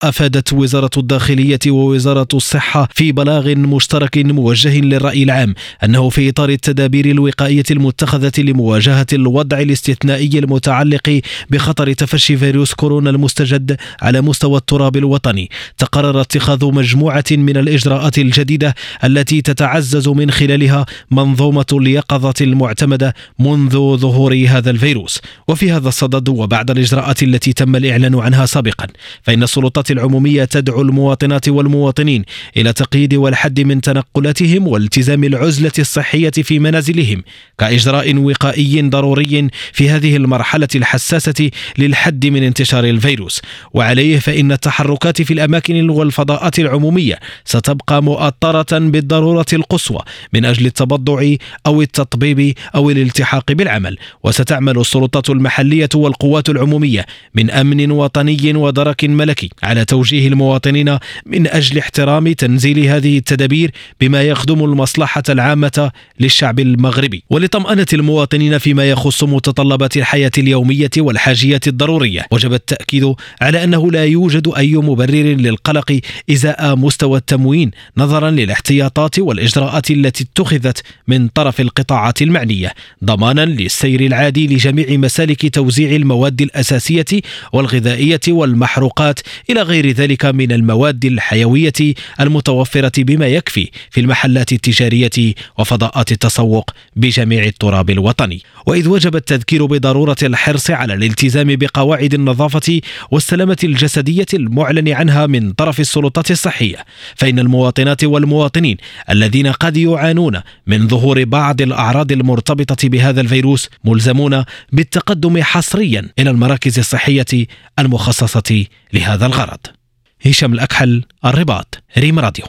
أفادت وزارة الداخلية ووزارة الصحة في بلاغ مشترك موجه للرأي العام أنه في إطار التدابير الوقائية المتخذة لمواجهة الوضع الاستثنائي المتعلق بخطر تفشي فيروس كورونا المستجد على مستوى التراب الوطني، تقرر اتخاذ مجموعة من الإجراءات الجديدة التي تتعزز من خلالها منظومة اليقظة المعتمدة منذ ظهور هذا الفيروس. وفي هذا الصدد وبعد الإجراءات التي تم الإعلان عنها سابقا، فإن السلطات العمومية تدعو المواطنات والمواطنين إلى تقييد والحد من تنقلاتهم والتزام العزلة الصحية في منازلهم كإجراء وقائي ضروري في هذه المرحلة الحساسة للحد من انتشار الفيروس. وعليه فإن التحركات في الأماكن والفضاءات العمومية ستبقى مؤطرة بالضرورة القصوى من أجل التبضع أو التطبيب أو الالتحاق بالعمل. وستعمل السلطات المحلية والقوات العمومية من أمن وطني ودرك ملكي على توجيه المواطنين من أجل احترام تنزيل هذه التدابير بما يخدم المصلحة العامة للشعب المغربي. ولطمأنة المواطنين فيما يخص متطلبات الحياة اليومية والحاجيات الضرورية، وجب التأكيد على أنه لا يوجد أي مبرر للقلق إزاء مستوى التموين نظرا للاحتياطات والإجراءات التي اتخذت من طرف القطاعات المعنية ضمانا للسير العادي لجميع مسالك توزيع المواد الأساسية والغذائية والمحروقات إلى غير ذلك من المواد الحيوية المتوفرة بما يكفي في المحلات التجارية وفضاءات التسوق بجميع التراب الوطني. وإذ وجب التذكير بضرورة الحرص على الالتزام بقواعد النظافة والسلامة الجسدية المعلن عنها من طرف السلطات الصحية، فإن المواطنات والمواطنين الذين قد يعانون من ظهور بعض الأعراض المرتبطة بهذا الفيروس ملزمون بالتقدم حصريا إلى المراكز الصحية المخصصة لهذا الغرض. هشام الأكحل، الرباط، ريم راديو.